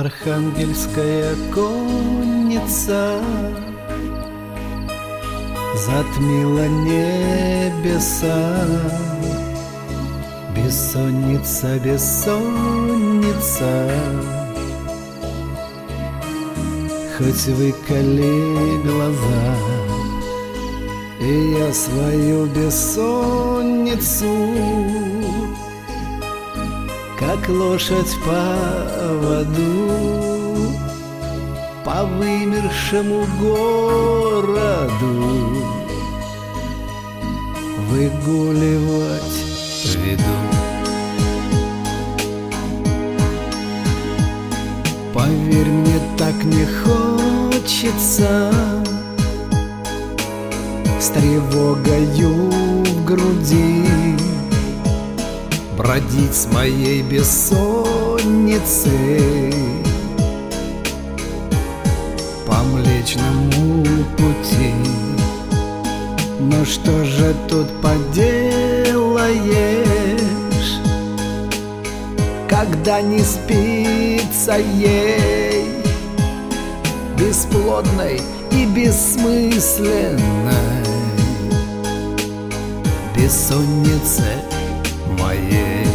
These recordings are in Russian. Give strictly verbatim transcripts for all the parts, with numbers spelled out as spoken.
Архангельская конница затмила небеса. Бессонница, бессонница, хоть выколи глаза, и я свою бессонницу, как лошадь по воду, по вымершему городу выгуливать веду. Поверь мне, так не хочется, с тревогою в груди бродить с моей бессонницей по Млечному пути. Но что же тут поделаешь, когда не спится ей, бесплодной и бессмысленной бессоннице моей.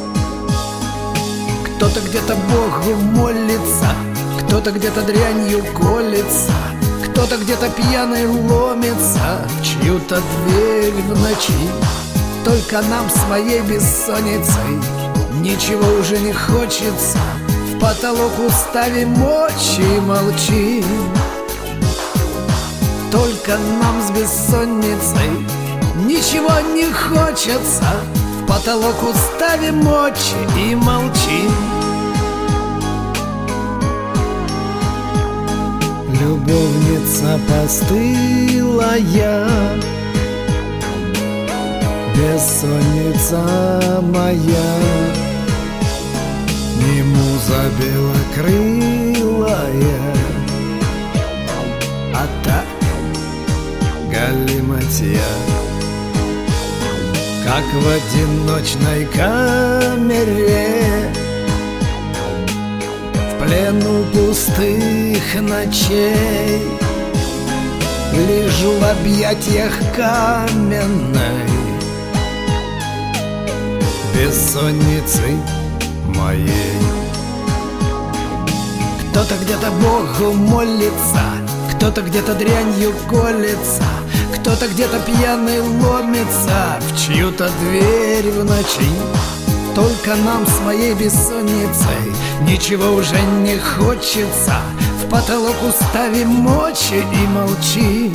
Кто-то где-то Богу молится, кто-то где-то дрянью колется, кто-то где-то пьяный ломится в чью-то дверь в ночи. Только нам своей бессонницей ничего уже не хочется, в потолок уставим очи и молчим. Только нам с бессонницей ничего не хочется, в потолок уставим очи и молчим. Любовница постылая, бессонница моя, не муза белокрылая, а так галиматья. Как в одиночной камере, в плену пустых ночей, лежу в объятиях каменной бессонницы моей. Кто-то где-то Богу молится, кто-то где-то дрянью колется, кто-то где-то пьяный ломится в чью-то дверь в ночи. Только нам с моей бессонницей ничего уже не хочется, в потолок уставим очи и молчим.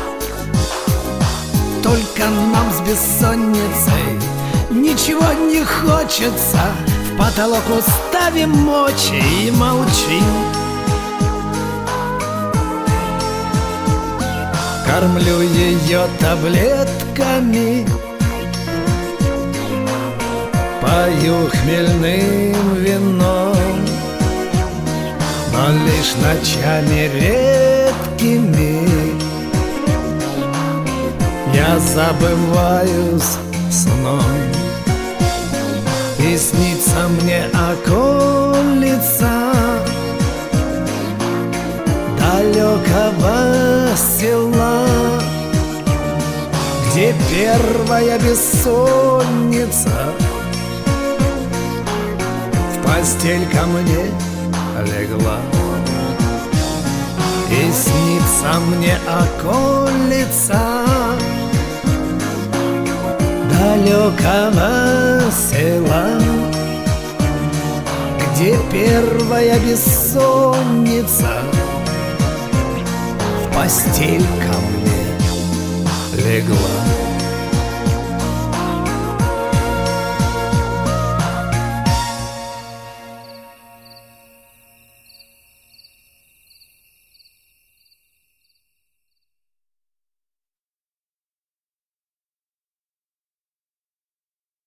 Только нам с бессонницей ничего не хочется, в потолок уставим очи и молчим. Кормлю ее таблетками, пою хмельным вином, но лишь ночами редкими я забываюсь сном. И снится мне околица далекого села, где первая бессонница в постель ко мне легла. И снится мне околица далекого села, где первая бессонница в постель ко мне легла.